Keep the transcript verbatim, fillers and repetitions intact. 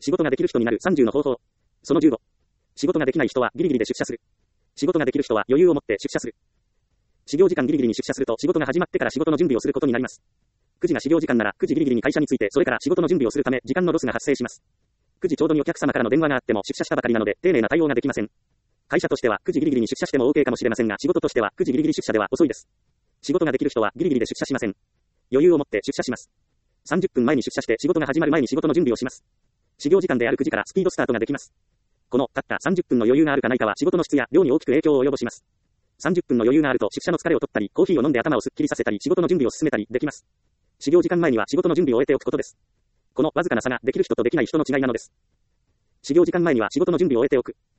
仕事ができる人になるさんじゅうの方法。そのじゅうご。仕事ができない人はギリギリで出社する。仕事ができる人は余裕を持って出社する。始業時間ギリギリに出社すると仕事が始まってから仕事の準備をすることになります。くじが始業時間ならくじギリギリに会社に着いてそれから仕事の準備をするため時間のロスが発生します。くじちょうどにお客様からの電話があっても出社したばかりなので丁寧な対応ができません。会社としてはくじギリギリに出社しても OK かもしれませんが仕事としてはくじギリギリ出社では遅いです。仕事ができる人はギリギリで出社しません。余裕を持って出社します。さんじゅっぷんまえに出社して仕事が始まる前に仕事の準備をします。始業時間であるくじからスピードスタートができます。このたったさんじゅっぷんの余裕があるかないかは仕事の質や量に大きく影響を及ぼします。さんじゅっぷんの余裕があると出社の疲れを取ったり、コーヒーを飲んで頭をすっきりさせたり、仕事の準備を進めたりできます。始業時間前には仕事の準備を終えておくことです。このわずかな差ができる人とできない人の違いなのです。始業時間前には仕事の準備を終えておく。